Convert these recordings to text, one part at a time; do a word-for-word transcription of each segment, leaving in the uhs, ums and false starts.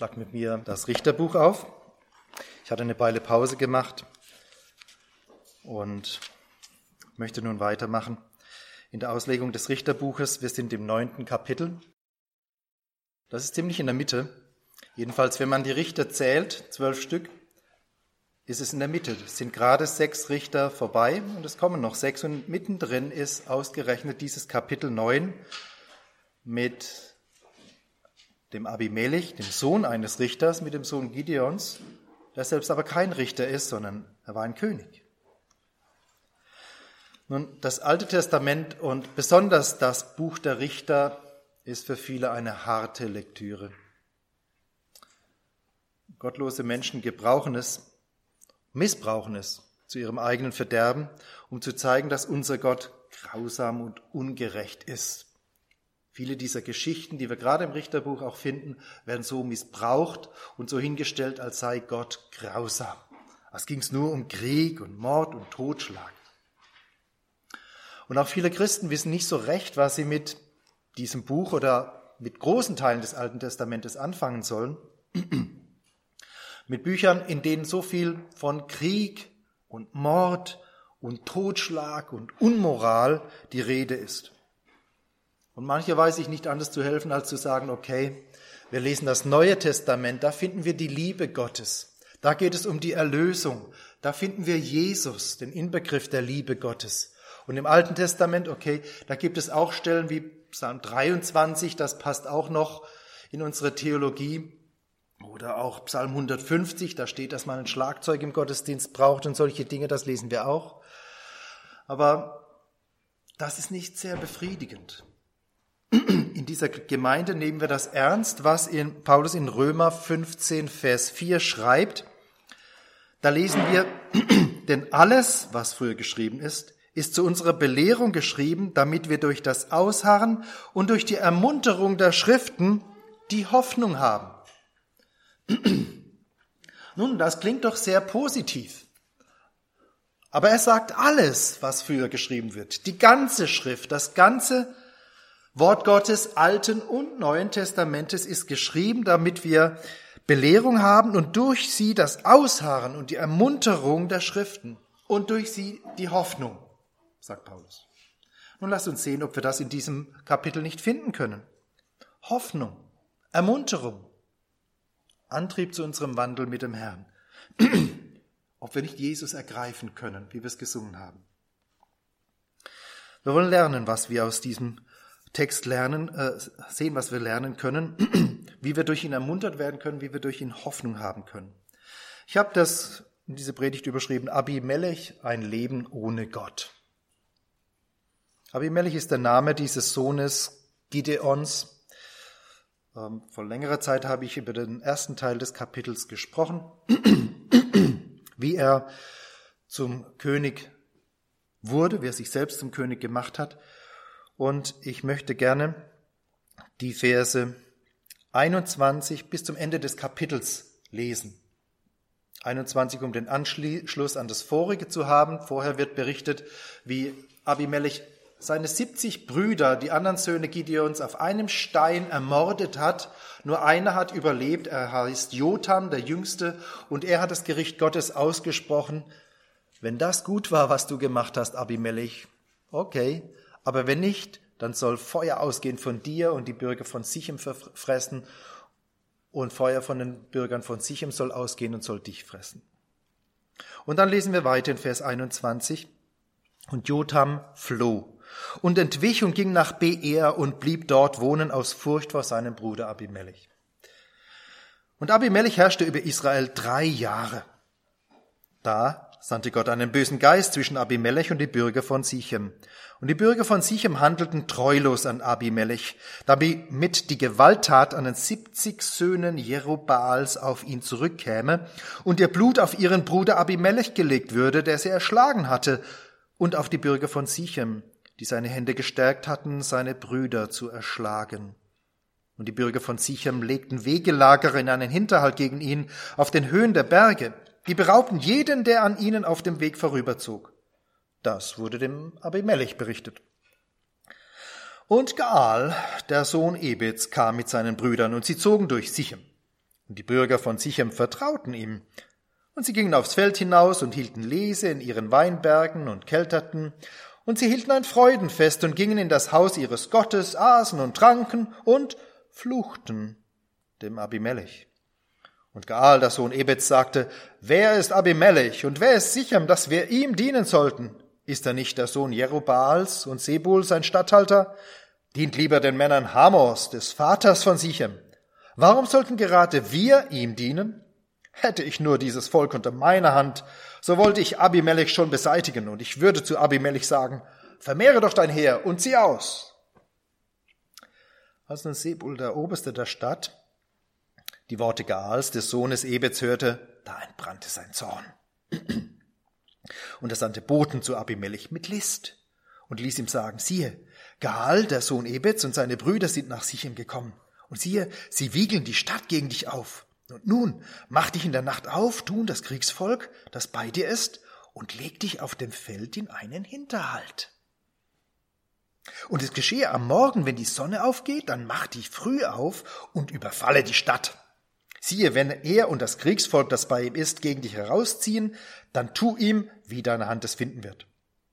Schlag mit mir das Richterbuch auf. Ich hatte eine Weile Pause gemacht und möchte nun weitermachen in der Auslegung des Richterbuches. Wir sind im neunten Kapitel. Das ist ziemlich in der Mitte. Jedenfalls, wenn man die Richter zählt, zwölf Stück, ist es in der Mitte. Es sind gerade sechs Richter vorbei und es kommen noch sechs. Und mittendrin ist ausgerechnet dieses Kapitel neun mit dem Abimelech, dem Sohn eines Richters, mit dem Sohn Gideons, der selbst aber kein Richter ist, sondern er war ein König. Nun, das Alte Testament und besonders das Buch der Richter ist für viele eine harte Lektüre. Gottlose Menschen gebrauchen es, missbrauchen es zu ihrem eigenen Verderben, um zu zeigen, dass unser Gott grausam und ungerecht ist. Viele dieser Geschichten, die wir gerade im Richterbuch auch finden, werden so missbraucht und so hingestellt, als sei Gott grausam. Es ging nur um Krieg und Mord und Totschlag. Und auch viele Christen wissen nicht so recht, was sie mit diesem Buch oder mit großen Teilen des Alten Testamentes anfangen sollen. Mit Büchern, in denen so viel von Krieg und Mord und Totschlag und Unmoral die Rede ist. Und manche weiß ich nicht anders zu helfen, als zu sagen, okay, wir lesen das Neue Testament, da finden wir die Liebe Gottes. Da geht es um die Erlösung. Da finden wir Jesus, den Inbegriff der Liebe Gottes. Und im Alten Testament, okay, da gibt es auch Stellen wie Psalm dreiundzwanzig, das passt auch noch in unsere Theologie. Oder auch Psalm hundertfünfzig, da steht, dass man ein Schlagzeug im Gottesdienst braucht und solche Dinge, das lesen wir auch. Aber das ist nicht sehr befriedigend. In dieser Gemeinde nehmen wir das ernst, was in Paulus in Römer fünfzehn, Vers vier schreibt. Da lesen wir, denn alles, was früher geschrieben ist, ist zu unserer Belehrung geschrieben, damit wir durch das Ausharren und durch die Ermunterung der Schriften die Hoffnung haben. Nun, das klingt doch sehr positiv. Aber er sagt alles, was früher geschrieben wird. Die ganze Schrift, das ganze Wort Gottes Alten und Neuen Testamentes ist geschrieben, damit wir Belehrung haben und durch sie das Ausharren und die Ermunterung der Schriften und durch sie die Hoffnung, sagt Paulus. Nun lasst uns sehen, ob wir das in diesem Kapitel nicht finden können. Hoffnung, Ermunterung, Antrieb zu unserem Wandel mit dem Herrn. Ob wir nicht Jesus ergreifen können, wie wir es gesungen haben. Wir wollen lernen, was wir aus diesem Text lernen, äh, sehen, was wir lernen können, wie wir durch ihn ermuntert werden können, wie wir durch ihn Hoffnung haben können. Ich habe das in diese Predigt überschrieben, Abimelech, ein Leben ohne Gott. Abimelech ist der Name dieses Sohnes Gideons. Ähm, vor längerer Zeit habe ich über den ersten Teil des Kapitels gesprochen, wie er zum König wurde, wie er sich selbst zum König gemacht hat. Und ich möchte gerne die Verse einundzwanzig bis zum Ende des Kapitels lesen. einundzwanzig, um den Anschluss an das vorige zu haben. Vorher wird berichtet, wie Abimelech seine siebzig Brüder, die anderen Söhne Gideons, auf einem Stein ermordet hat. Nur einer hat überlebt, er heißt Jotham, der Jüngste, und er hat das Gericht Gottes ausgesprochen. Wenn das gut war, was du gemacht hast, Abimelech, okay, aber wenn nicht, dann soll Feuer ausgehen von dir und die Bürger von Sichem fressen und Feuer von den Bürgern von Sichem soll ausgehen und soll dich fressen. Und dann lesen wir weiter in Vers einundzwanzig. Und Jotham floh und entwich und ging nach Beer und blieb dort wohnen aus Furcht vor seinem Bruder Abimelech. Und Abimelech herrschte über Israel drei Jahre. Da sandte Gott einen bösen Geist zwischen Abimelech und die Bürger von Sichem. Und die Bürger von Sichem handelten treulos an Abimelech, damit die Gewalttat an den siebzig Söhnen Jerubbaals auf ihn zurückkäme und ihr Blut auf ihren Bruder Abimelech gelegt würde, der sie erschlagen hatte, und auf die Bürger von Sichem, die seine Hände gestärkt hatten, seine Brüder zu erschlagen. Und die Bürger von Sichem legten Wegelagerer in einen Hinterhalt gegen ihn auf den Höhen der Berge. Die beraubten jeden, der an ihnen auf dem Weg vorüberzog. Das wurde dem Abimelech berichtet. Und Gaal, der Sohn Ebeds, kam mit seinen Brüdern, und sie zogen durch Sichem. Und die Bürger von Sichem vertrauten ihm. Und sie gingen aufs Feld hinaus und hielten Lese in ihren Weinbergen und kelterten. Und sie hielten ein Freudenfest und gingen in das Haus ihres Gottes, aßen und tranken und fluchten dem Abimelech. Und Gaal, der Sohn Ebeds, sagte, wer ist Abimelech und wer ist Sichem, dass wir ihm dienen sollten? Ist er nicht der Sohn Jerubbaals und Sebul sein Statthalter? Dient lieber den Männern Hamors, des Vaters von Sichem. Warum sollten gerade wir ihm dienen? Hätte ich nur dieses Volk unter meiner Hand, so wollte ich Abimelech schon beseitigen, und ich würde zu Abimelech sagen, vermehre doch dein Heer und zieh aus. Als nun Sebul, der Oberste der Stadt, die Worte Gaals, des Sohnes Ebeds, hörte, da entbrannte sein Zorn. Und er sandte Boten zu Abimelech mit List und ließ ihm sagen, siehe, Gaal, der Sohn Ebeds, und seine Brüder sind nach Sichem gekommen. Und siehe, sie wiegeln die Stadt gegen dich auf. Und nun, mach dich in der Nacht auf, du und das Kriegsvolk, das bei dir ist, und leg dich auf dem Feld in einen Hinterhalt. Und es geschehe am Morgen, wenn die Sonne aufgeht, dann mach dich früh auf und überfalle die Stadt. Siehe, wenn er und das Kriegsvolk, das bei ihm ist, gegen dich herausziehen, dann tu ihm, wie deine Hand es finden wird.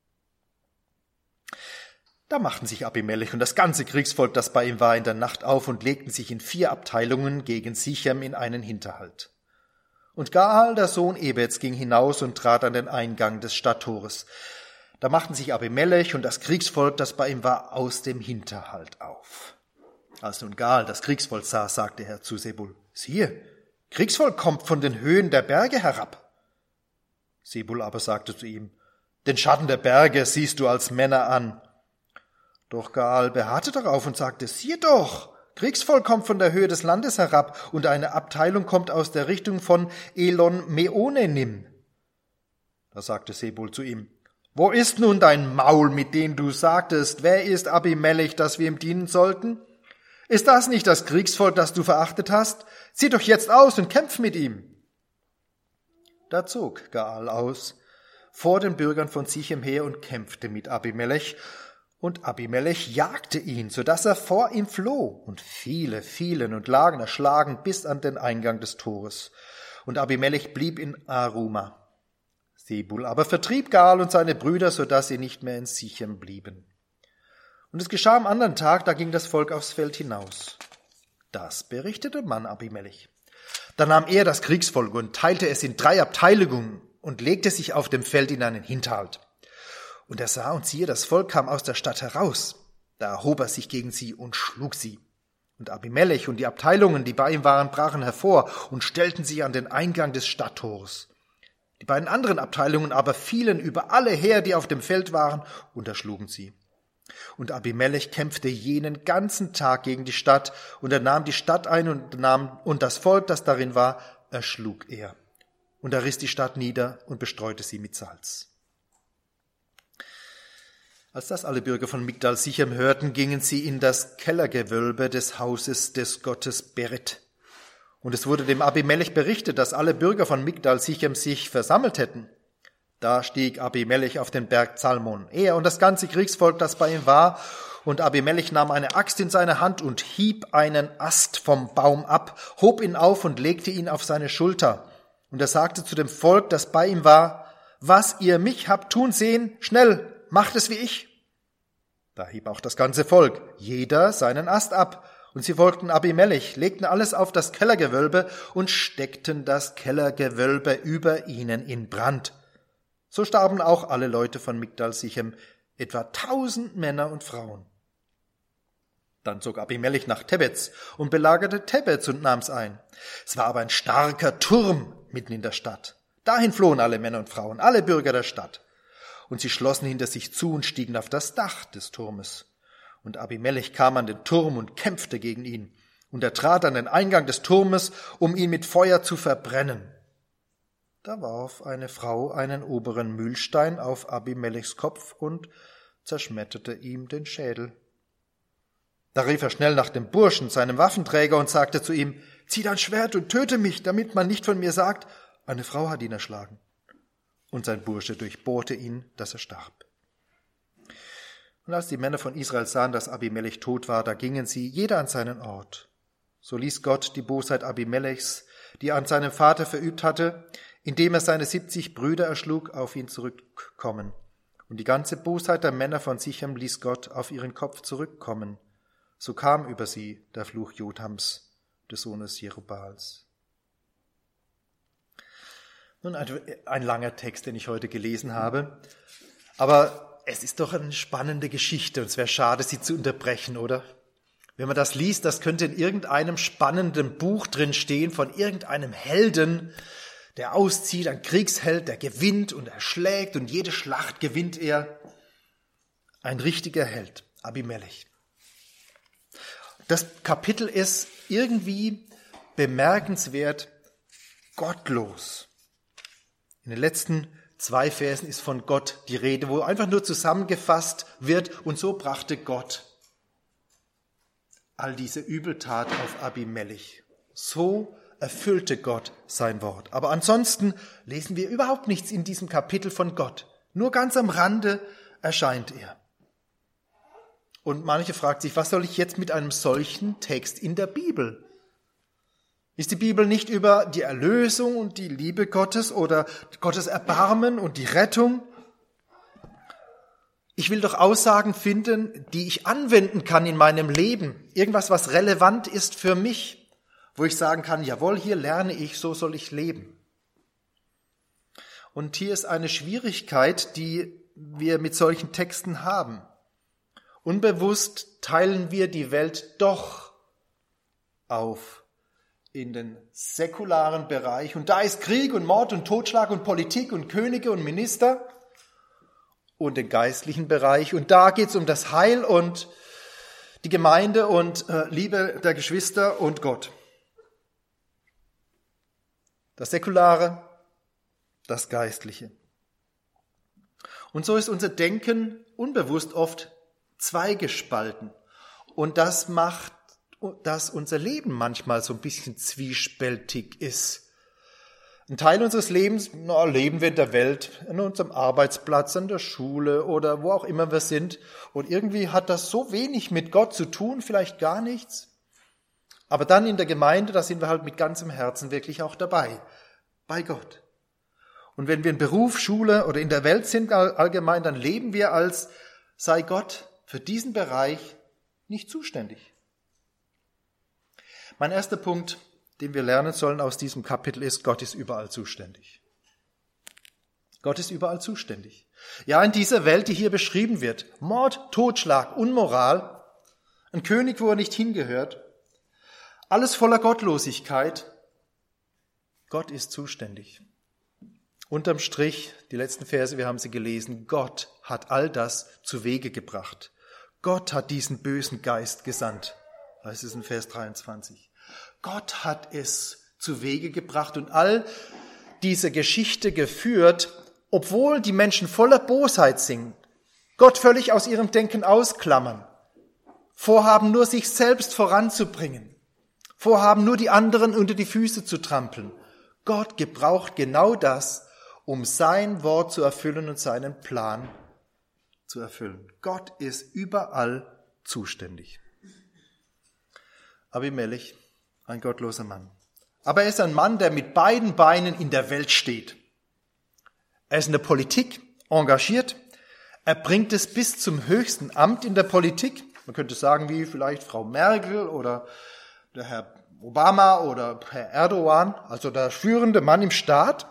Da machten sich Abimelech und das ganze Kriegsvolk, das bei ihm war, in der Nacht auf und legten sich in vier Abteilungen gegen Sichem in einen Hinterhalt. Und Gaal, der Sohn Ebeds, ging hinaus und trat an den Eingang des Stadttores. Da machten sich Abimelech und das Kriegsvolk, das bei ihm war, aus dem Hinterhalt auf. Als nun Gaal das Kriegsvolk sah, sagte er zu Sebul, siehe, Kriegsvolk kommt von den Höhen der Berge herab. Sebul aber sagte zu ihm, den Schatten der Berge siehst du als Männer an. Doch Gaal beharrte darauf und sagte, siehe doch, Kriegsvolk kommt von der Höhe des Landes herab und eine Abteilung kommt aus der Richtung von Elon-Meonenim. Da sagte Sebul zu ihm, wo ist nun dein Maul, mit dem du sagtest, wer ist Abimelech, dass wir ihm dienen sollten? Ist das nicht das Kriegsvolk, das du verachtet hast? Zieh doch jetzt aus und kämpf mit ihm. Da zog Gaal aus vor den Bürgern von Sichem her und kämpfte mit Abimelech. Und Abimelech jagte ihn, so dass er vor ihm floh. Und viele fielen und lagen erschlagen bis an den Eingang des Tores. Und Abimelech blieb in Aruma. Sebul aber vertrieb Gaal und seine Brüder, so dass sie nicht mehr in Sichem blieben. Und es geschah am anderen Tag, da ging das Volk aufs Feld hinaus. Das berichtete man Abimelech. Da nahm er das Kriegsvolk und teilte es in drei Abteilungen und legte sich auf dem Feld in einen Hinterhalt. Und er sah und siehe, das Volk kam aus der Stadt heraus. Da erhob er sich gegen sie und schlug sie. Und Abimelech und die Abteilungen, die bei ihm waren, brachen hervor und stellten sich an den Eingang des Stadttores. Die beiden anderen Abteilungen aber fielen über alle her, die auf dem Feld waren, und erschlugen sie. Und Abimelech kämpfte jenen ganzen Tag gegen die Stadt, und er nahm die Stadt ein und nahm, und das Volk, das darin war, erschlug er. Und er riss die Stadt nieder und bestreute sie mit Salz. Als das alle Bürger von Migdal Sichem hörten, gingen sie in das Kellergewölbe des Hauses des Gottes Beret. Und es wurde dem Abimelech berichtet, dass alle Bürger von Migdal Sichem sich versammelt hätten. Da stieg Abimelech auf den Berg Zalmon, er und das ganze Kriegsvolk, das bei ihm war, und Abimelech nahm eine Axt in seine Hand und hieb einen Ast vom Baum ab, hob ihn auf und legte ihn auf seine Schulter. Und er sagte zu dem Volk, das bei ihm war, was ihr mich habt tun sehen, schnell, macht es wie ich. Da hieb auch das ganze Volk, jeder seinen Ast ab, und sie folgten Abimelech, legten alles auf das Kellergewölbe und steckten das Kellergewölbe über ihnen in Brand. So starben auch alle Leute von Migdal Sichem, etwa tausend Männer und Frauen. Dann zog Abimelech nach Tebez und belagerte Tebez und nahm's ein. Es war aber ein starker Turm mitten in der Stadt. Dahin flohen alle Männer und Frauen, alle Bürger der Stadt. Und sie schlossen hinter sich zu und stiegen auf das Dach des Turmes. Und Abimelech kam an den Turm und kämpfte gegen ihn. Und er trat an den Eingang des Turmes, um ihn mit Feuer zu verbrennen. Da warf eine Frau einen oberen Mühlstein auf Abimelechs Kopf und zerschmetterte ihm den Schädel. Da rief er schnell nach dem Burschen, seinem Waffenträger, und sagte zu ihm, zieh dein Schwert und töte mich, damit man nicht von mir sagt, eine Frau hat ihn erschlagen. Und sein Bursche durchbohrte ihn, dass er starb. Und als die Männer von Israel sahen, dass Abimelech tot war, da gingen sie, jeder an seinen Ort. So ließ Gott die Bosheit Abimelechs die er an seinem Vater verübt hatte, indem er seine siebzig Brüder erschlug, auf ihn zurückkommen. Und die ganze Bosheit der Männer von Sichem ließ Gott auf ihren Kopf zurückkommen. So kam über sie der Fluch Jothams, des Sohnes Jerubbaals. Nun, ein, ein langer Text, den ich heute gelesen habe, aber es ist doch eine spannende Geschichte und es wäre schade, sie zu unterbrechen, oder? Wenn man das liest, das könnte in irgendeinem spannenden Buch drin stehen von irgendeinem Helden, der auszieht, ein Kriegsheld, der gewinnt und erschlägt und jede Schlacht gewinnt er. Ein richtiger Held, Abimelech. Das Kapitel ist irgendwie bemerkenswert gottlos. In den letzten zwei Versen ist von Gott die Rede, wo einfach nur zusammengefasst wird, und so brachte Gott all diese Übeltat auf Abimelech. So erfüllte Gott sein Wort. Aber ansonsten lesen wir überhaupt nichts in diesem Kapitel von Gott. Nur ganz am Rande erscheint er. Und manche fragen sich, was soll ich jetzt mit einem solchen Text in der Bibel? Ist die Bibel nicht über die Erlösung und die Liebe Gottes oder Gottes Erbarmen und die Rettung? Ich will doch Aussagen finden, die ich anwenden kann in meinem Leben. Irgendwas, was relevant ist für mich, wo ich sagen kann, jawohl, hier lerne ich, so soll ich leben. Und hier ist eine Schwierigkeit, die wir mit solchen Texten haben. Unbewusst teilen wir die Welt doch auf in den säkularen Bereich. Und da ist Krieg und Mord und Totschlag und Politik und Könige und Minister. Und den geistlichen Bereich. Und da geht es um das Heil und die Gemeinde und äh, Liebe der Geschwister und Gott. Das Säkulare, das Geistliche. Und so ist unser Denken unbewusst oft zweigespalten. Und das macht, dass unser Leben manchmal so ein bisschen zwiespältig ist. Ein Teil unseres Lebens na, leben wir in der Welt, an unserem Arbeitsplatz, an der Schule oder wo auch immer wir sind. Und irgendwie hat das so wenig mit Gott zu tun, vielleicht gar nichts. Aber dann in der Gemeinde, da sind wir halt mit ganzem Herzen wirklich auch dabei, bei Gott. Und wenn wir in Beruf, Schule oder in der Welt sind allgemein, dann leben wir, als sei Gott für diesen Bereich nicht zuständig. Mein erster Punkt, den wir lernen sollen aus diesem Kapitel, ist, Gott ist überall zuständig. Gott ist überall zuständig. Ja, in dieser Welt, die hier beschrieben wird, Mord, Totschlag, Unmoral, ein König, wo er nicht hingehört, alles voller Gottlosigkeit, Gott ist zuständig. Unterm Strich, die letzten Verse, wir haben sie gelesen, Gott hat all das zu Wege gebracht. Gott hat diesen bösen Geist gesandt. Das ist in Vers dreiundzwanzig. Gott hat es zu Wege gebracht und all diese Geschichte geführt, obwohl die Menschen voller Bosheit sind, Gott völlig aus ihrem Denken ausklammern, vorhaben nur sich selbst voranzubringen, vorhaben nur die anderen unter die Füße zu trampeln. Gott gebraucht genau das, um sein Wort zu erfüllen und seinen Plan zu erfüllen. Gott ist überall zuständig. Abimelech, ein gottloser Mann. Aber er ist ein Mann, der mit beiden Beinen in der Welt steht. Er ist in der Politik engagiert. Er bringt es bis zum höchsten Amt in der Politik. Man könnte sagen, wie vielleicht Frau Merkel oder der Herr Obama oder Herr Erdogan, also der führende Mann im Staat.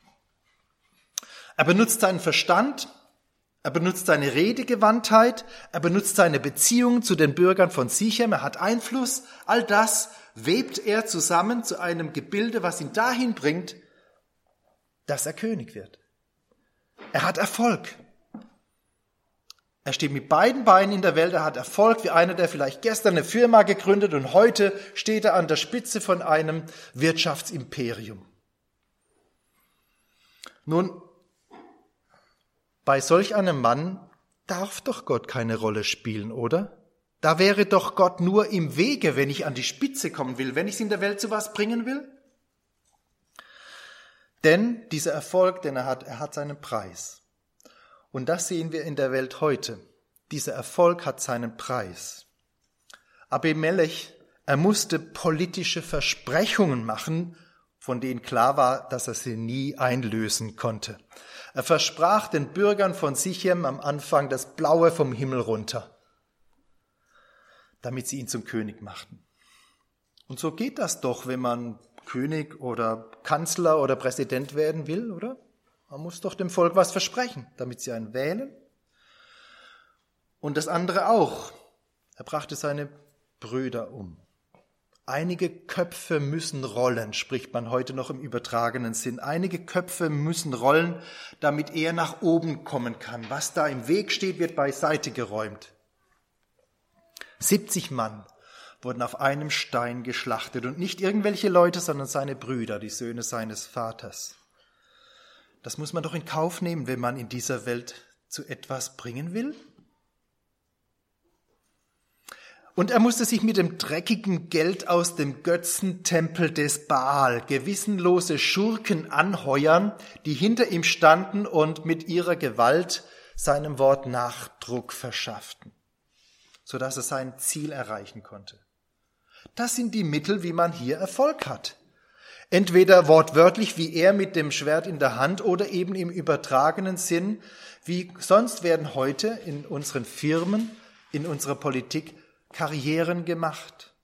Er benutzt seinen Verstand, er benutzt seine Redegewandtheit, er benutzt seine Beziehungen zu den Bürgern von Sichem, er hat Einfluss. All das webt er zusammen zu einem Gebilde, was ihn dahin bringt, dass er König wird. Er hat Erfolg. Er steht mit beiden Beinen in der Welt, er hat Erfolg wie einer, der vielleicht gestern eine Firma gegründet und heute steht er an der Spitze von einem Wirtschaftsimperium. Nun, bei solch einem Mann darf doch Gott keine Rolle spielen, oder? Da wäre doch Gott nur im Wege, wenn ich an die Spitze kommen will, wenn ich es in der Welt zu was bringen will. Denn dieser Erfolg, den er hat, er hat seinen Preis. Und das sehen wir in der Welt heute. Dieser Erfolg hat seinen Preis. Abimelech, er musste politische Versprechungen machen von denen klar war, dass er sie nie einlösen konnte. Er versprach den Bürgern von Sichem am Anfang das Blaue vom Himmel runter, damit sie ihn zum König machten. Und so geht das doch, wenn man König oder Kanzler oder Präsident werden will, oder? Man muss doch dem Volk was versprechen, damit sie einen wählen. Und das andere auch. Er brachte seine Brüder um. Einige Köpfe müssen rollen, spricht man heute noch im übertragenen Sinn. Einige Köpfe müssen rollen, damit er nach oben kommen kann. Was da im Weg steht, wird beiseite geräumt. siebzig Mann wurden auf einem Stein geschlachtet und nicht irgendwelche Leute, sondern seine Brüder, die Söhne seines Vaters. Das muss man doch in Kauf nehmen, wenn man in dieser Welt zu etwas bringen will. Und er musste sich mit dem dreckigen Geld aus dem Götzentempel des Baal gewissenlose Schurken anheuern, die hinter ihm standen und mit ihrer Gewalt seinem Wort Nachdruck verschafften, sodass er sein Ziel erreichen konnte. Das sind die Mittel, wie man hier Erfolg hat. Entweder wortwörtlich wie er mit dem Schwert in der Hand oder eben im übertragenen Sinn, wie sonst werden heute in unseren Firmen, in unserer Politik Karrieren gemacht.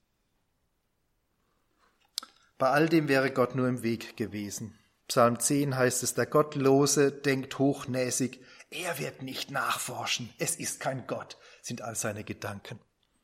Bei all dem wäre Gott nur im Weg gewesen. Psalm zehn heißt es, der Gottlose denkt hochnäsig, er wird nicht nachforschen, es ist kein Gott, sind all seine Gedanken.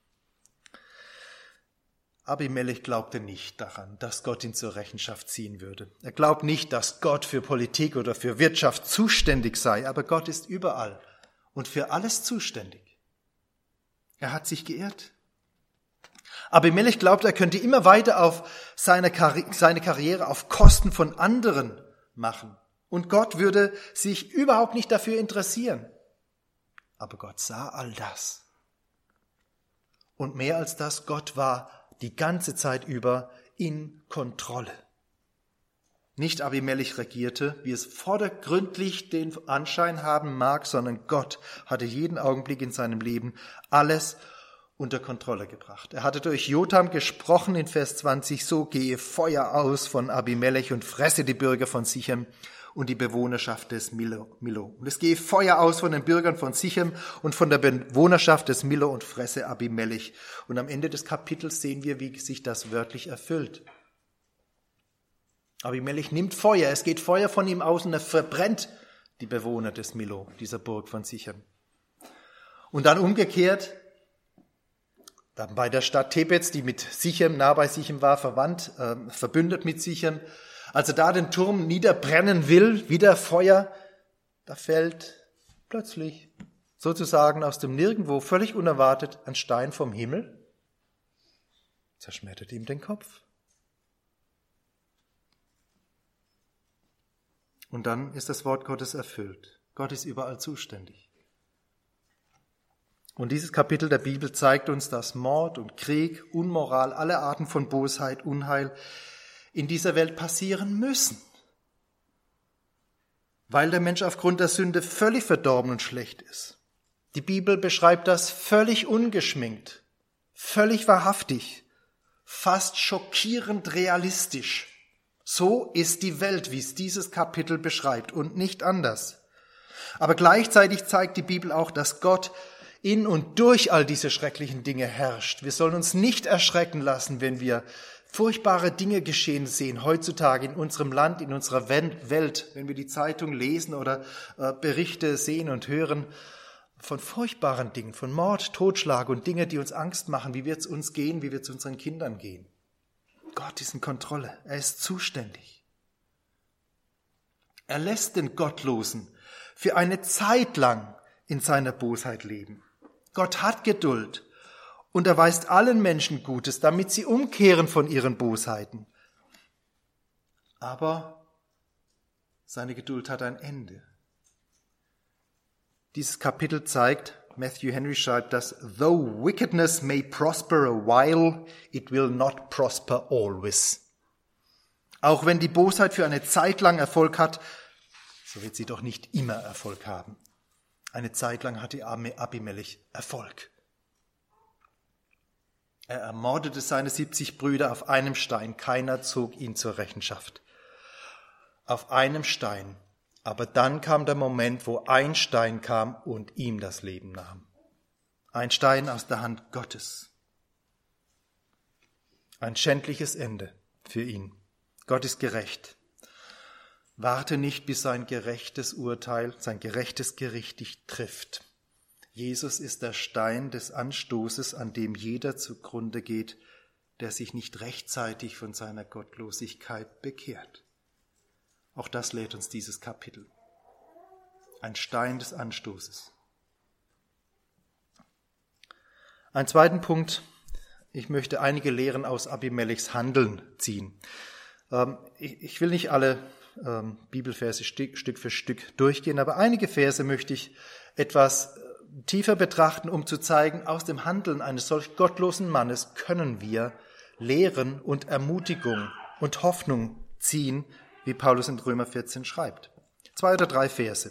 Abimelech glaubte nicht daran, dass Gott ihn zur Rechenschaft ziehen würde. Er glaubt nicht, dass Gott für Politik oder für Wirtschaft zuständig sei, aber Gott ist überall und für alles zuständig. Er hat sich geirrt. Abimelech glaubt, er könnte immer weiter auf seine, Karri- seine Karriere auf Kosten von anderen machen. Und Gott würde sich überhaupt nicht dafür interessieren. Aber Gott sah all das. Und mehr als das, Gott war die ganze Zeit über in Kontrolle. Nicht Abimelech regierte, wie es vordergründlich den Anschein haben mag, sondern Gott hatte jeden Augenblick in seinem Leben alles unter Kontrolle gebracht. Er hatte durch Jotham gesprochen in Vers zwanzig, so gehe Feuer aus von Abimelech und fresse die Bürger von Sichem und die Bewohnerschaft des Milo. Und es gehe Feuer aus von den Bürgern von Sichem und von der Bewohnerschaft des Milo und fresse Abimelech. Und am Ende des Kapitels sehen wir, wie sich das wörtlich erfüllt. Abimelech nimmt Feuer, es geht Feuer von ihm aus und er verbrennt die Bewohner des Milo, dieser Burg von Sichem. Und dann umgekehrt, dann bei der Stadt Tebez, die mit Sichem, nah bei Sichem war, verwandt, äh, verbündet mit Sichem, als er da den Turm niederbrennen will, wieder Feuer, da fällt plötzlich sozusagen aus dem Nirgendwo, völlig unerwartet, ein Stein vom Himmel, zerschmettert ihm den Kopf. Und dann ist das Wort Gottes erfüllt. Gott ist überall zuständig. Und dieses Kapitel der Bibel zeigt uns, dass Mord und Krieg, Unmoral, alle Arten von Bosheit, Unheil in dieser Welt passieren müssen. Weil der Mensch aufgrund der Sünde völlig verdorben und schlecht ist. Die Bibel beschreibt das völlig ungeschminkt, völlig wahrhaftig, fast schockierend realistisch. So ist die Welt, wie es dieses Kapitel beschreibt und nicht anders. Aber gleichzeitig zeigt die Bibel auch, dass Gott in und durch all diese schrecklichen Dinge herrscht. Wir sollen uns nicht erschrecken lassen, wenn wir furchtbare Dinge geschehen sehen, heutzutage in unserem Land, in unserer Welt, wenn wir die Zeitung lesen oder äh, Berichte sehen und hören von furchtbaren Dingen, von Mord, Totschlag und Dinge, die uns Angst machen. Wie wird es uns gehen, wie wird es unseren Kindern gehen? Gott ist in Kontrolle, er ist zuständig. Er lässt den Gottlosen für eine Zeit lang in seiner Bosheit leben. Gott hat Geduld und erweist allen Menschen Gutes, damit sie umkehren von ihren Bosheiten. Aber seine Geduld hat ein Ende. Dieses Kapitel zeigt, Matthew Henry schreibt, dass though wickedness may prosper a while, it will not prosper always. Auch wenn die Bosheit für eine Zeit lang Erfolg hat, so wird sie doch nicht immer Erfolg haben. Eine Zeit lang hatte Abimelech Erfolg. Er ermordete seine siebzig Brüder auf einem Stein. Keiner zog ihn zur Rechenschaft. Auf einem Stein. Aber dann kam der Moment, wo ein Stein kam und ihm das Leben nahm. Ein Stein aus der Hand Gottes. Ein schändliches Ende für ihn. Gott ist gerecht. Warte nicht, bis sein gerechtes Urteil, sein gerechtes Gericht dich trifft. Jesus ist der Stein des Anstoßes, an dem jeder zugrunde geht, der sich nicht rechtzeitig von seiner Gottlosigkeit bekehrt. Auch das lehrt uns dieses Kapitel. Ein Stein des Anstoßes. Ein zweiten Punkt. Ich möchte einige Lehren aus Abimelechs Handeln ziehen. Ähm, ich, ich will nicht alle ähm, Bibelverse Stück, Stück für Stück durchgehen, aber einige Verse möchte ich etwas tiefer betrachten, um zu zeigen, aus dem Handeln eines solch gottlosen Mannes können wir Lehren und Ermutigung und Hoffnung ziehen, wie Paulus in Römer vierzehn schreibt. Zwei oder drei Verse.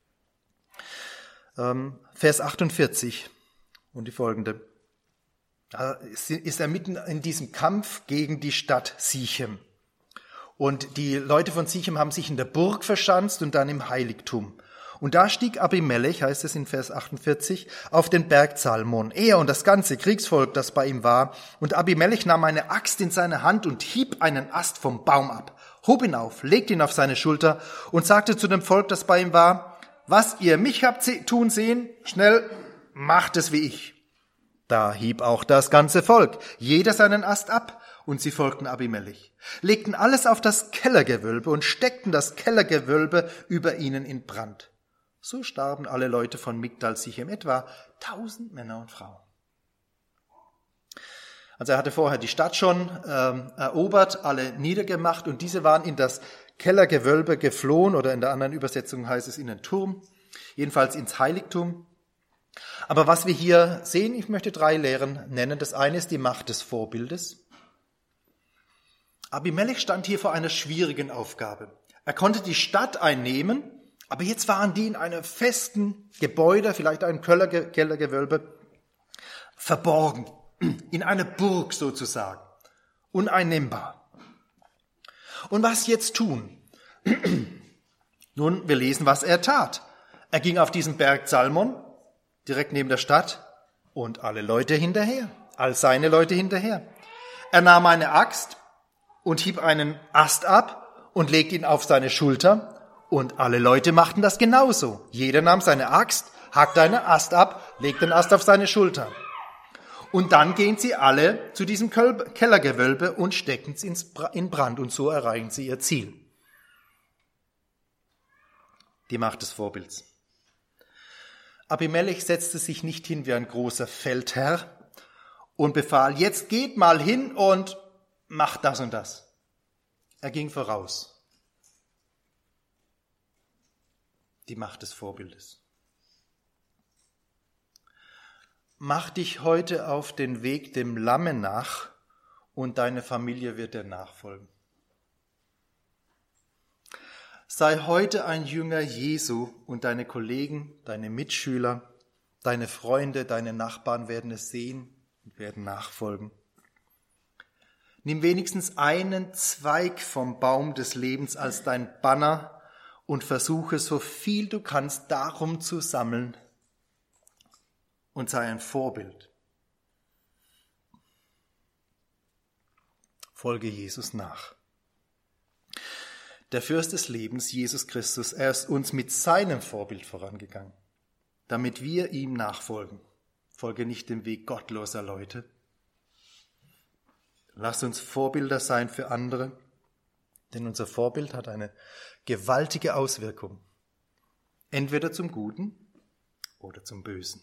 Ähm, Vers achtundvierzig und die folgende. Da ist er mitten in diesem Kampf gegen die Stadt Sichem. Und die Leute von Sichem haben sich in der Burg verschanzt und dann im Heiligtum. Und da stieg Abimelech, heißt es in Vers achtundvierzig, auf den Berg Zalmon, er und das ganze Kriegsvolk, das bei ihm war. Und Abimelech nahm eine Axt in seine Hand und hieb einen Ast vom Baum ab, hob ihn auf, legte ihn auf seine Schulter und sagte zu dem Volk, das bei ihm war, was ihr mich habt tun sehen, schnell, macht es wie ich. Da hieb auch das ganze Volk, jeder seinen Ast ab, und sie folgten Abimelech, legten alles auf das Kellergewölbe und steckten das Kellergewölbe über ihnen in Brand. So starben alle Leute von Migdal Sichem, etwa tausend Männer und Frauen. Also er hatte vorher die Stadt schon ähm, erobert, alle niedergemacht, und diese waren in das Kellergewölbe geflohen, oder in der anderen Übersetzung heißt es in den Turm, jedenfalls ins Heiligtum. Aber was wir hier sehen, ich möchte drei Lehren nennen. Das eine ist die Macht des Vorbildes. Abimelech stand hier vor einer schwierigen Aufgabe. Er konnte die Stadt einnehmen, aber jetzt waren die in einem festen Gebäude, vielleicht einem Kellergewölbe, verborgen, in einer Burg sozusagen, uneinnehmbar. Und was jetzt tun? Nun, wir lesen, was er tat. Er ging auf diesen Berg Zalmon, direkt neben der Stadt, und alle Leute hinterher, all seine Leute hinterher. Er nahm eine Axt und hieb einen Ast ab und legte ihn auf seine Schulter, und alle Leute machten das genauso. Jeder nahm seine Axt, hackte einen Ast ab, legte den Ast auf seine Schulter. Und dann gehen sie alle zu diesem Kellergewölbe und stecken es in Brand, und so erreichen sie ihr Ziel. Die Macht des Vorbilds. Abimelech setzte sich nicht hin wie ein großer Feldherr und befahl, jetzt geht mal hin und macht das und das. Er ging voraus. Die Macht des Vorbildes. Mach dich heute auf den Weg dem Lamme nach, und deine Familie wird dir nachfolgen. Sei heute ein Jünger Jesu, und deine Kollegen, deine Mitschüler, deine Freunde, deine Nachbarn werden es sehen und werden nachfolgen. Nimm wenigstens einen Zweig vom Baum des Lebens als dein Banner und versuche, so viel du kannst, darum zu sammeln, und sei ein Vorbild. Folge Jesus nach. Der Fürst des Lebens, Jesus Christus, er ist uns mit seinem Vorbild vorangegangen, damit wir ihm nachfolgen. Folge nicht dem Weg gottloser Leute. Lass uns Vorbilder sein für andere, denn unser Vorbild hat eine gewaltige Auswirkung, entweder zum Guten oder zum Bösen.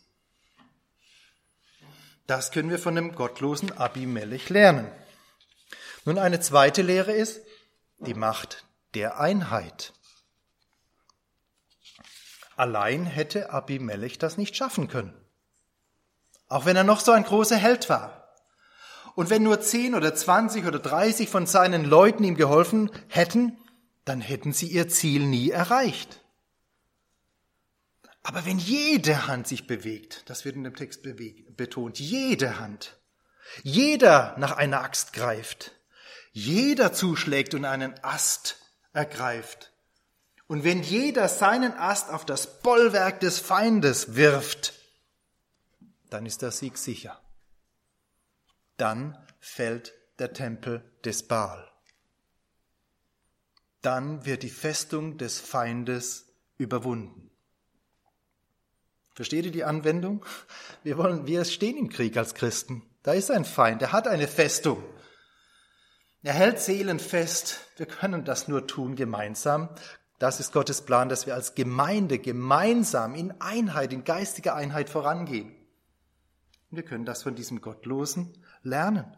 Das können wir von dem gottlosen Abimelech lernen. Nun, eine zweite Lehre ist die Macht der Einheit. Allein hätte Abimelech das nicht schaffen können, auch wenn er noch so ein großer Held war. Und wenn nur zehn oder zwanzig oder dreißig von seinen Leuten ihm geholfen hätten, dann hätten sie ihr Ziel nie erreicht. Aber wenn jede Hand sich bewegt, das wird in dem Text bewegt, betont, jede Hand, Jeder nach einer Axt greift. Jeder zuschlägt und einen Ast ergreift. Und wenn jeder seinen Ast auf das Bollwerk des Feindes wirft, dann ist der Sieg sicher. Dann fällt der Tempel des Baal. Dann wird die Festung des Feindes überwunden. Versteht ihr die Anwendung? Wir wollen, wir stehen im Krieg als Christen. Da ist ein Feind, er hat eine Festung. Er hält Seelen fest. Wir können das nur tun gemeinsam. Das ist Gottes Plan, dass wir als Gemeinde gemeinsam in Einheit, in geistiger Einheit vorangehen. Und wir können das von diesem Gottlosen lernen.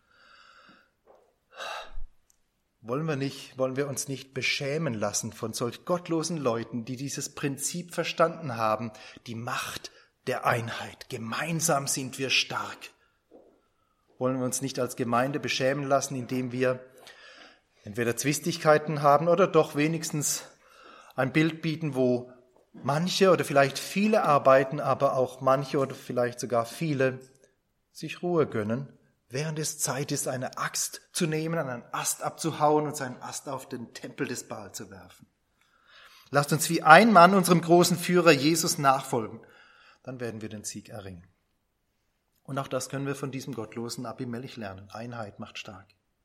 Wollen wir nicht, wollen wir uns nicht beschämen lassen von solch gottlosen Leuten, die dieses Prinzip verstanden haben, die Macht der Einheit. Gemeinsam sind wir stark. Wollen wir uns nicht als Gemeinde beschämen lassen, indem wir entweder Zwistigkeiten haben oder doch wenigstens ein Bild bieten, wo manche oder vielleicht viele arbeiten, aber auch manche oder vielleicht sogar viele sich Ruhe gönnen, während es Zeit ist, eine Axt zu nehmen, einen Ast abzuhauen und seinen Ast auf den Tempel des Baal zu werfen. Lasst uns wie ein Mann unserem großen Führer Jesus nachfolgen, dann werden wir den Sieg erringen. Und auch das können wir von diesem gottlosen Abimelech lernen. Einheit macht stark.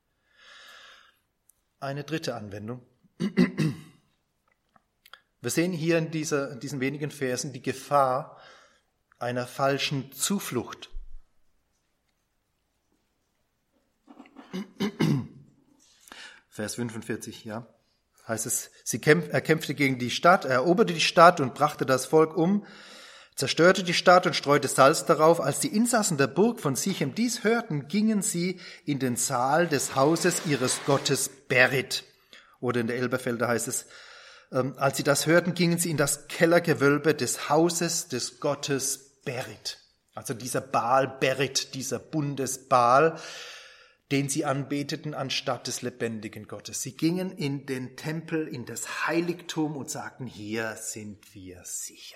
Eine dritte Anwendung. Wir sehen hier in, dieser, in diesen wenigen Versen die Gefahr einer falschen Zuflucht. Vers fünfundvierzig, ja, heißt es, sie kämpf, er kämpfte gegen die Stadt, er eroberte die Stadt und brachte das Volk um, zerstörte die Stadt und streute Salz darauf. Als die Insassen der Burg von Sichem dies hörten, gingen sie in den Saal des Hauses ihres Gottes Berit. Oder in der Elberfelder heißt es, ähm, als sie das hörten, gingen sie in das Kellergewölbe des Hauses des Gottes Berit. Also dieser Baal Berit, dieser Bundesbaal, den sie anbeteten anstatt des lebendigen Gottes. Sie gingen in den Tempel, in das Heiligtum und sagten, hier sind wir sicher.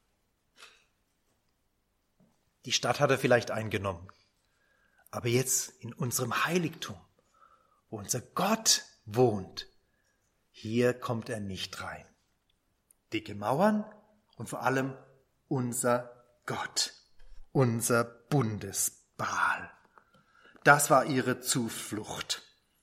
Die Stadt hat er vielleicht eingenommen. Aber jetzt in unserem Heiligtum, wo unser Gott wohnt, hier kommt er nicht rein. Dicke Mauern und vor allem unser Gott, unser Bundesbaal. Das war ihre Zuflucht.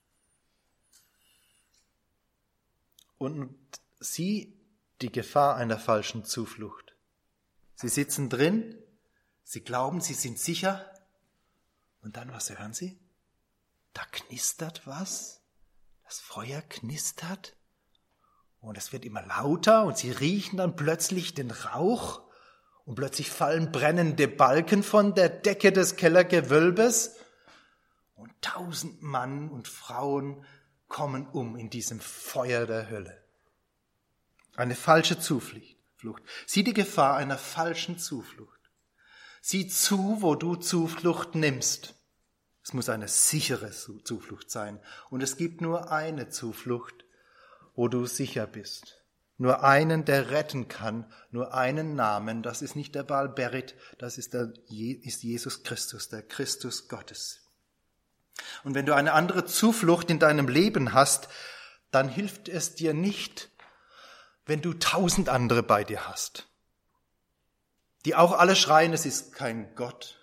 Und sie die Gefahr einer falschen Zuflucht. Sie sitzen drin, sie glauben, sie sind sicher. Und dann, was hören sie? Da knistert was. Das Feuer knistert. Und es wird immer lauter und sie riechen dann plötzlich den Rauch. Und plötzlich fallen brennende Balken von der Decke des Kellergewölbes. Und tausend Mann und Frauen kommen um in diesem Feuer der Hölle. Eine falsche Zuflucht. Sieh die Gefahr einer falschen Zuflucht. Sieh zu, wo du Zuflucht nimmst. Es muss eine sichere Zuflucht sein. Und es gibt nur eine Zuflucht, wo du sicher bist. Nur einen, der retten kann. Nur einen Namen. Das ist nicht der Baal Berit, das ist, der, ist Jesus Christus, der Christus Gottes. Und wenn du eine andere Zuflucht in deinem Leben hast, dann hilft es dir nicht, wenn du tausend andere bei dir hast, die auch alle schreien, es ist kein Gott.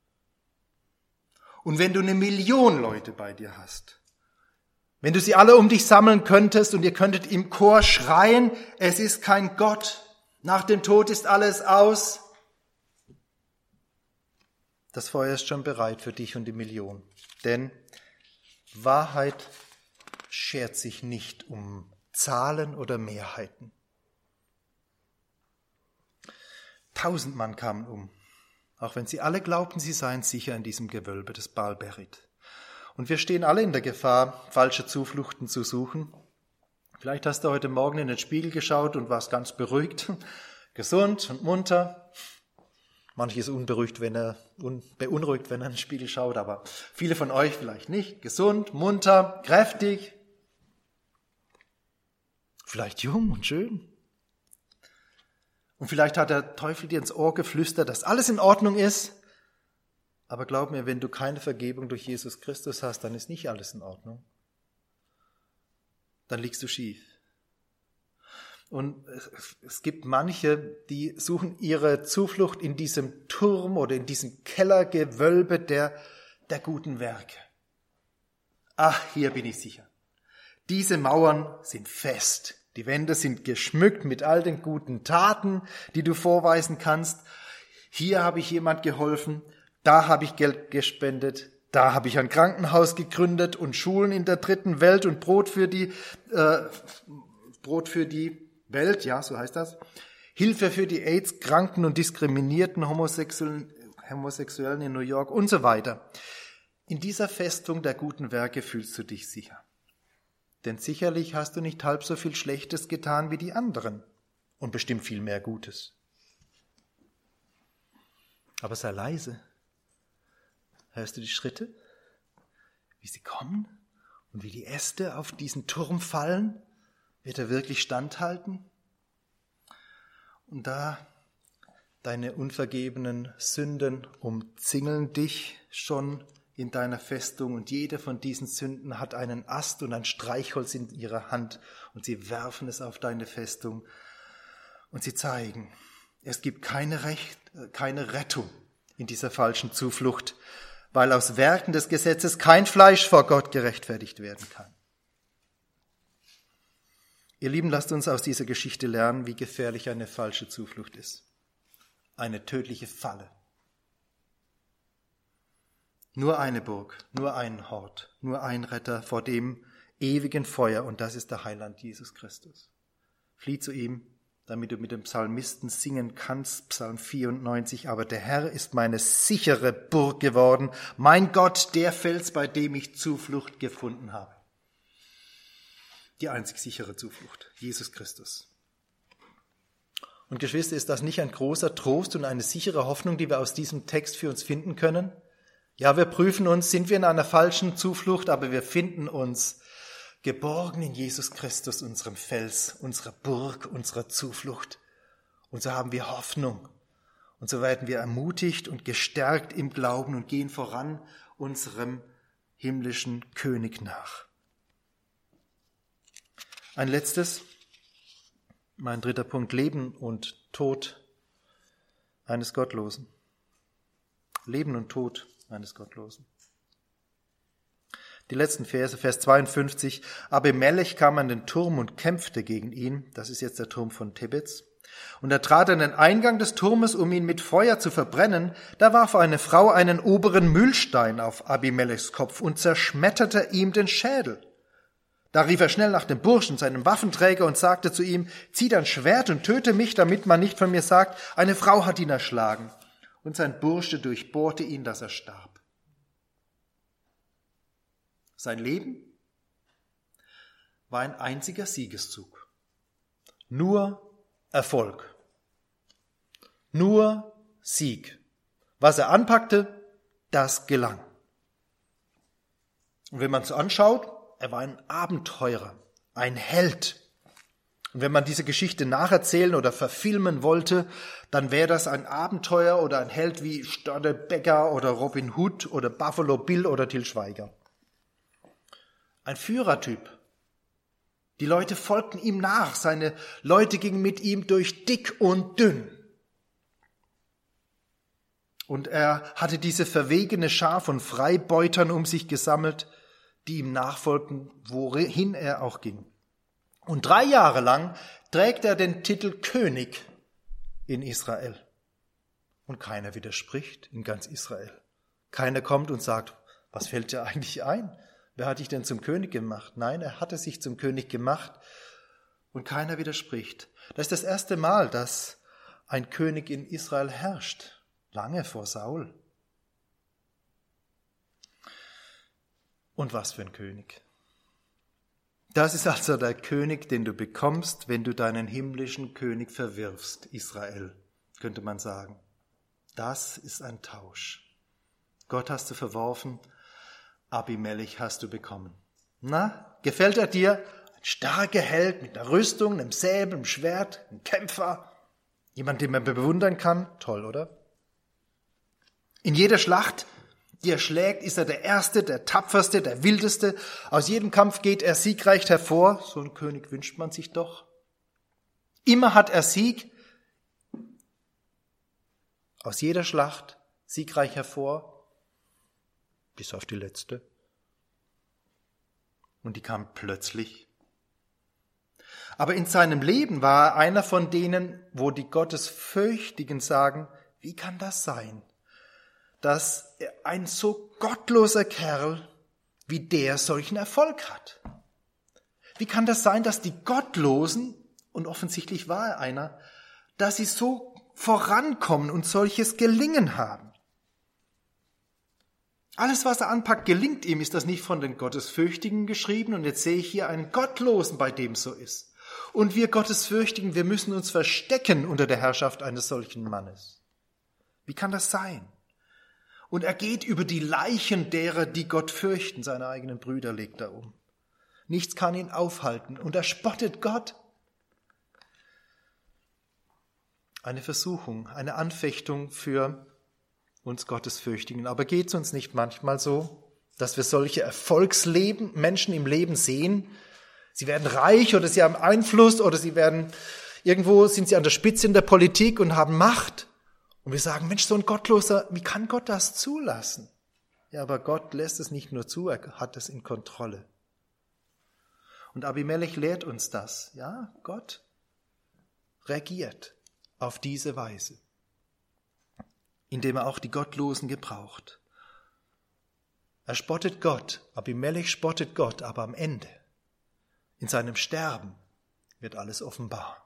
Und wenn du eine Million Leute bei dir hast, wenn du sie alle um dich sammeln könntest und ihr könntet im Chor schreien, es ist kein Gott, nach dem Tod ist alles aus, das Feuer ist schon bereit für dich und die Million. Denn Wahrheit schert sich nicht um Zahlen oder Mehrheiten. Tausend Mann kamen um, auch wenn sie alle glaubten, sie seien sicher in diesem Gewölbe des Baal Berit. Und wir stehen alle in der Gefahr, falsche Zufluchten zu suchen. Vielleicht hast du heute Morgen in den Spiegel geschaut und warst ganz beruhigt, gesund und munter. Manche ist unberuhigt, wenn er, un, beunruhigt, wenn er in den Spiegel schaut, aber viele von euch vielleicht nicht. Gesund, munter, kräftig, vielleicht jung und schön. Und vielleicht hat der Teufel dir ins Ohr geflüstert, dass alles in Ordnung ist, Aber glaub mir, wenn du keine Vergebung durch Jesus Christus hast, dann ist nicht alles in Ordnung. Dann liegst du schief. Und es gibt manche, die suchen ihre Zuflucht in diesem Turm oder in diesem Kellergewölbe der, der guten Werke. Ach, hier bin ich sicher. Diese Mauern sind fest. Die Wände sind geschmückt mit all den guten Taten, die du vorweisen kannst. Hier habe ich jemand geholfen, da habe ich Geld gespendet, da habe ich ein Krankenhaus gegründet und Schulen in der dritten Welt und Brot für die, äh, Brot für die Welt, ja, so heißt das. Hilfe für die AIDS-Kranken und diskriminierten Homosexuellen, Homosexuellen in New York und so weiter. In dieser Festung der guten Werke fühlst du dich sicher. Denn sicherlich hast du nicht halb so viel Schlechtes getan wie die anderen und bestimmt viel mehr Gutes. Aber sei leise. Hörst du die Schritte? Wie sie kommen und wie die Äste auf diesen Turm fallen? Wird er wirklich standhalten? Und da deine unvergebenen Sünden umzingeln dich schon in deiner Festung und jede von diesen Sünden hat einen Ast und ein Streichholz in ihrer Hand und sie werfen es auf deine Festung und sie zeigen, es gibt keine Recht, keine Rettung in dieser falschen Zuflucht, weil aus Werken des Gesetzes kein Fleisch vor Gott gerechtfertigt werden kann. Ihr Lieben, lasst uns aus dieser Geschichte lernen, wie gefährlich eine falsche Zuflucht ist. Eine tödliche Falle. Nur eine Burg, nur ein Hort, nur ein Retter vor dem ewigen Feuer und das ist der Heiland Jesus Christus. Flieh zu ihm, damit du mit dem Psalmisten singen kannst, Psalm vierundneunzig, aber der Herr ist meine sichere Burg geworden, mein Gott, der Fels, bei dem ich Zuflucht gefunden habe. Die einzig sichere Zuflucht, Jesus Christus. Und Geschwister, ist das nicht ein großer Trost und eine sichere Hoffnung, die wir aus diesem Text für uns finden können? Ja, wir prüfen uns, sind wir in einer falschen Zuflucht, aber wir finden uns geborgen in Jesus Christus, unserem Fels, unserer Burg, unserer Zuflucht. Und so haben wir Hoffnung. Und so werden wir ermutigt und gestärkt im Glauben und gehen voran unserem himmlischen König nach. Ein letztes, mein dritter Punkt, Leben und Tod eines Gottlosen. Leben und Tod eines Gottlosen. Die letzten Verse, Vers zweiundfünfzig. Abimelech kam an den Turm und kämpfte gegen ihn. Das ist jetzt der Turm von Tebez. Und er trat an den Eingang des Turmes, um ihn mit Feuer zu verbrennen. Da warf eine Frau einen oberen Mühlstein auf Abimelechs Kopf und zerschmetterte ihm den Schädel. Da rief er schnell nach dem Burschen, seinem Waffenträger, und sagte zu ihm, zieh dein Schwert und töte mich, damit man nicht von mir sagt, eine Frau hat ihn erschlagen. Und sein Bursche durchbohrte ihn, dass er starb. Sein Leben war ein einziger Siegeszug. Nur Erfolg. Nur Sieg. Was er anpackte, das gelang. Und wenn man es anschaut, er war ein Abenteurer, ein Held. Und wenn man diese Geschichte nacherzählen oder verfilmen wollte, dann wäre das ein Abenteuer oder ein Held wie Stordebecker oder Robin Hood oder Buffalo Bill oder Til Schweiger. Ein Führertyp. Die Leute folgten ihm nach, seine Leute gingen mit ihm durch dick und dünn. Und er hatte diese verwegene Schar von Freibeutern um sich gesammelt, die ihm nachfolgten, wohin er auch ging. Und drei Jahre lang trägt er den Titel König in Israel. Und keiner widerspricht in ganz Israel. Keiner kommt und sagt, was fällt dir eigentlich ein? Wer hat dich denn zum König gemacht? Nein, er hatte sich zum König gemacht und keiner widerspricht. Das ist das erste Mal, dass ein König in Israel herrscht, lange vor Saul. Und was für ein König. Das ist also der König, den du bekommst, wenn du deinen himmlischen König verwirfst, Israel, könnte man sagen. Das ist ein Tausch. Gott hast du verworfen, Abimelech hast du bekommen. Na, gefällt er dir? Ein starker Held mit einer Rüstung, einem Säbel, einem Schwert, ein Kämpfer, jemand, den man bewundern kann? Toll, oder? In jeder Schlacht die er schlägt, ist er der Erste, der Tapferste, der Wildeste. Aus jedem Kampf geht er siegreich hervor. So einen König wünscht man sich doch. Immer hat er Sieg. Aus jeder Schlacht siegreich hervor, bis auf die letzte. Und die kam plötzlich. Aber in seinem Leben war er einer von denen, wo die Gottesfürchtigen sagen, wie kann das sein, dass ein so gottloser Kerl wie der solchen Erfolg hat? Wie kann das sein, dass die Gottlosen, und offensichtlich war er einer, dass sie so vorankommen und solches Gelingen haben? Alles, was er anpackt, gelingt ihm. Ist das nicht von den Gottesfürchtigen geschrieben? Und jetzt sehe ich hier einen Gottlosen, bei dem so ist. Und wir Gottesfürchtigen, wir müssen uns verstecken unter der Herrschaft eines solchen Mannes. Wie kann das sein? Und er geht über die Leichen derer, die Gott fürchten. Seine eigenen Brüder legt er um. Nichts kann ihn aufhalten. Und er spottet Gott. Eine Versuchung, eine Anfechtung für uns Gottesfürchtigen. Aber geht es uns nicht manchmal so, dass wir solche Erfolgsleben, Menschen im Leben sehen? Sie werden reich oder sie haben Einfluss oder sie werden, irgendwo sind sie an der Spitze in der Politik und haben Macht. Und wir sagen, Mensch, so ein Gottloser, wie kann Gott das zulassen? Ja, aber Gott lässt es nicht nur zu, er hat es in Kontrolle. Und Abimelech lehrt uns das. Ja, Gott reagiert auf diese Weise, indem er auch die Gottlosen gebraucht. Er spottet Gott, Abimelech spottet Gott, aber am Ende, in seinem Sterben, wird alles offenbar.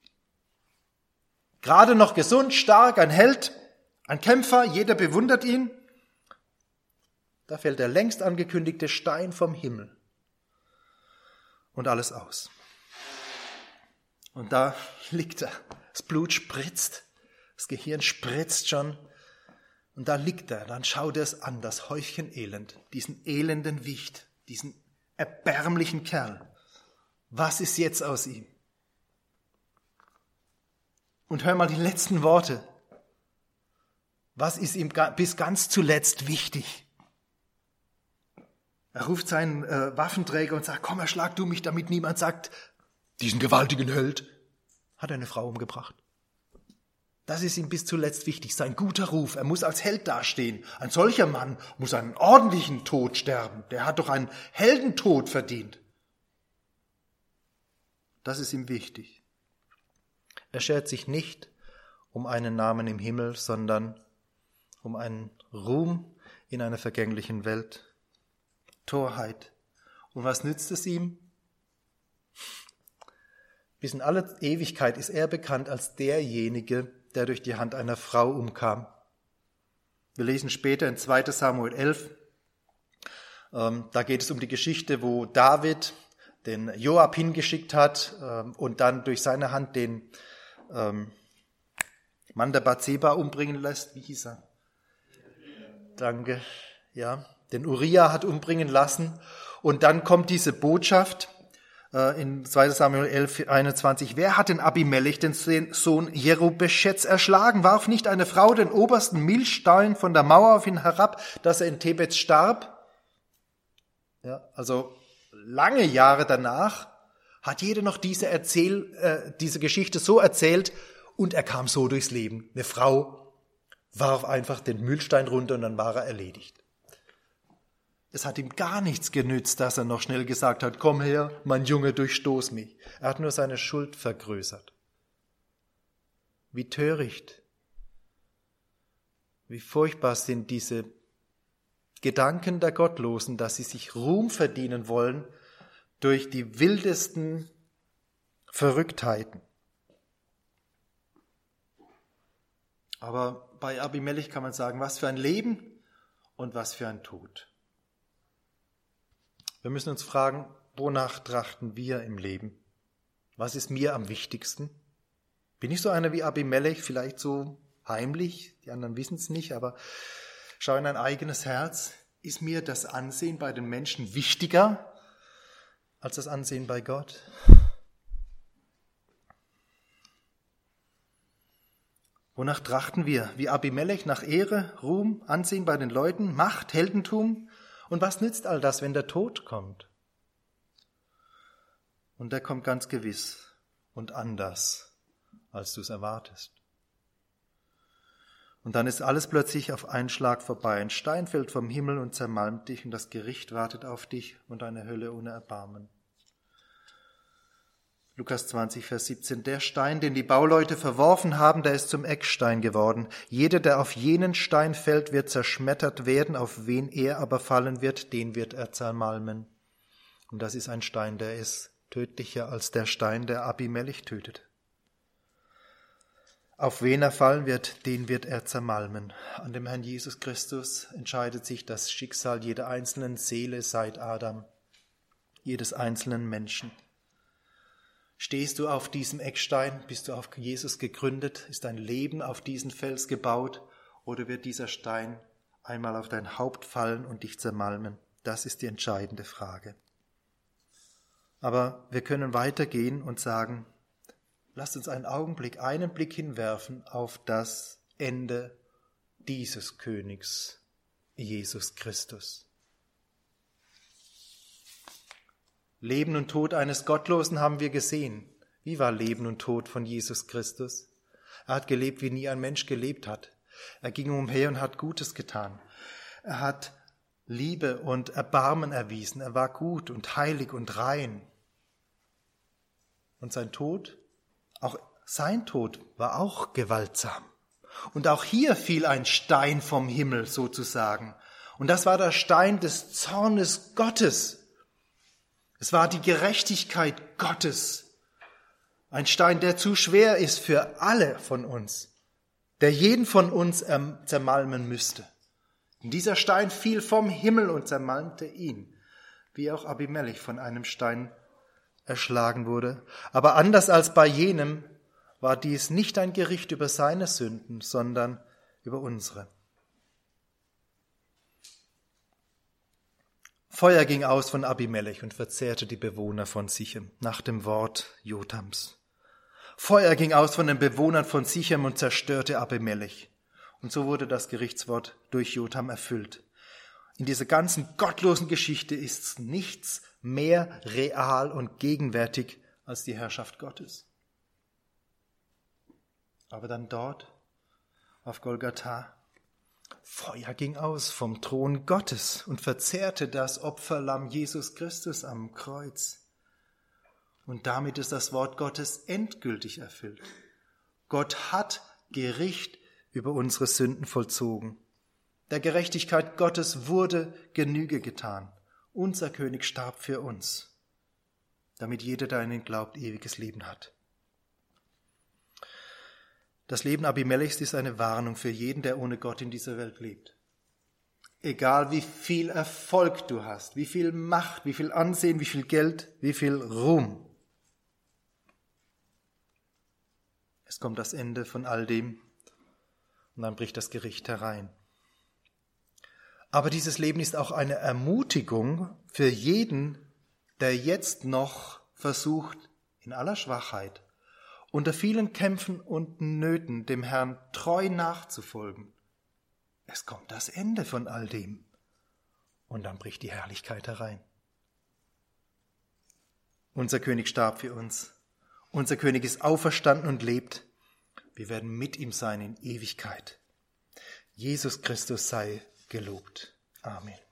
Gerade noch gesund, stark, ein Held, ein Kämpfer, jeder bewundert ihn. Da fällt der längst angekündigte Stein vom Himmel und alles aus. Und da liegt er, das Blut spritzt, das Gehirn spritzt schon. Und da liegt er, dann schaut er es an, das Häufchen Elend, diesen elenden Wicht, diesen erbärmlichen Kerl. Was ist jetzt aus ihm? Und hör mal die letzten Worte. Was ist ihm bis ganz zuletzt wichtig? Er ruft seinen äh, Waffenträger und sagt, komm, erschlag du mich, damit niemand sagt, diesen gewaltigen Held hat er eine Frau umgebracht. Das ist ihm bis zuletzt wichtig, sein guter Ruf. Er muss als Held dastehen. Ein solcher Mann muss einen ordentlichen Tod sterben. Der hat doch einen Heldentod verdient. Das ist ihm wichtig. Er schert sich nicht um einen Namen im Himmel, sondern um einen Ruhm in einer vergänglichen Welt. Torheit. Und was nützt es ihm? Bis in alle Ewigkeit ist er bekannt als derjenige, der durch die Hand einer Frau umkam. Wir lesen später in zweiter Samuel elf, ähm, da geht es um die Geschichte, wo David den Joab hingeschickt hat ähm, und dann durch seine Hand den ähm, Mann der Bathseba umbringen lässt. Wie hieß er? Danke. Ja, den Uriah hat umbringen lassen. Und dann kommt diese Botschaft äh, in zweiter Samuel elf, einundzwanzig. Wer hat den Abimelech, den Sohn Jerubeschets, erschlagen? Warf nicht eine Frau den obersten Milchstein von der Mauer auf ihn herab, dass er in Tebez starb? Ja, also lange Jahre danach hat jeder noch diese, Erzähl, äh, diese Geschichte so erzählt und er kam so durchs Leben. Eine Frau warf einfach den Mühlstein runter und dann war er erledigt. Es hat ihm gar nichts genützt, dass er noch schnell gesagt hat, komm her, mein Junge, durchstoß mich. Er hat nur seine Schuld vergrößert. Wie töricht, wie furchtbar sind diese Gedanken der Gottlosen, dass sie sich Ruhm verdienen wollen durch die wildesten Verrücktheiten. Aber bei Abimelech kann man sagen, was für ein Leben und was für ein Tod. Wir müssen uns fragen, wonach trachten wir im Leben? Was ist mir am wichtigsten? Bin ich so einer wie Abimelech, vielleicht so heimlich, die anderen wissen es nicht, aber schau in ein eigenes Herz. Ist mir das Ansehen bei den Menschen wichtiger als das Ansehen bei Gott? Wonach trachten wir? Wie Abimelech nach Ehre, Ruhm, Ansehen bei den Leuten, Macht, Heldentum? Und was nützt all das, wenn der Tod kommt? Und der kommt ganz gewiss und anders, als du es erwartest. Und dann ist alles plötzlich auf einen Schlag vorbei. Ein Stein fällt vom Himmel und zermalmt dich und das Gericht wartet auf dich und eine Hölle ohne Erbarmen. Lukas zwanzig, Vers siebzehn. Der Stein, den die Bauleute verworfen haben, der ist zum Eckstein geworden. Jeder, der auf jenen Stein fällt, wird zerschmettert werden. Auf wen er aber fallen wird, den wird er zermalmen. Und das ist ein Stein, der ist tödlicher als der Stein, der Abimelech tötet. Auf wen er fallen wird, den wird er zermalmen. An dem Herrn Jesus Christus entscheidet sich das Schicksal jeder einzelnen Seele seit Adam, jedes einzelnen Menschen. Stehst du auf diesem Eckstein, bist du auf Jesus gegründet, ist dein Leben auf diesen Fels gebaut, oder wird dieser Stein einmal auf dein Haupt fallen und dich zermalmen? Das ist die entscheidende Frage. Aber wir können weitergehen und sagen, lasst uns einen Augenblick, einen Blick hinwerfen auf das Ende dieses Königs, Jesus Christus. Leben und Tod eines Gottlosen haben wir gesehen. Wie war Leben und Tod von Jesus Christus? Er hat gelebt, wie nie ein Mensch gelebt hat. Er ging umher und hat Gutes getan. Er hat Liebe und Erbarmen erwiesen. Er war gut und heilig und rein. Und sein Tod, auch sein Tod war auch gewaltsam. Und auch hier fiel ein Stein vom Himmel sozusagen. Und das war der Stein des Zornes Gottes. Es war die Gerechtigkeit Gottes. Ein Stein, der zu schwer ist für alle von uns, der jeden von uns zermalmen müsste. Und dieser Stein fiel vom Himmel und zermalmte ihn, wie auch Abimelech von einem Stein erschlagen wurde. Aber anders als bei jenem war dies nicht ein Gericht über seine Sünden, sondern über unsere. Feuer ging aus von Abimelech und verzehrte die Bewohner von Sichem, nach dem Wort Jotams. Feuer ging aus von den Bewohnern von Sichem und zerstörte Abimelech. Und so wurde das Gerichtswort durch Jotam erfüllt. In dieser ganzen gottlosen Geschichte ist nichts mehr real und gegenwärtig als die Herrschaft Gottes. Aber dann dort, auf Golgatha, Feuer ging aus vom Thron Gottes und verzehrte das Opferlamm Jesus Christus am Kreuz. Und damit ist das Wort Gottes endgültig erfüllt. Gott hat Gericht über unsere Sünden vollzogen. Der Gerechtigkeit Gottes wurde Genüge getan. Unser König starb für uns, damit jeder, der an ihn glaubt, ewiges Leben hat. Das Leben Abimelechs ist eine Warnung für jeden, der ohne Gott in dieser Welt lebt. Egal wie viel Erfolg du hast, wie viel Macht, wie viel Ansehen, wie viel Geld, wie viel Ruhm. Es kommt das Ende von all dem und dann bricht das Gericht herein. Aber dieses Leben ist auch eine Ermutigung für jeden, der jetzt noch versucht, in aller Schwachheit, unter vielen Kämpfen und Nöten dem Herrn treu nachzufolgen. Es kommt das Ende von all dem und dann bricht die Herrlichkeit herein. Unser König starb für uns. Unser König ist auferstanden und lebt. Wir werden mit ihm sein in Ewigkeit. Jesus Christus sei gelobt. Amen.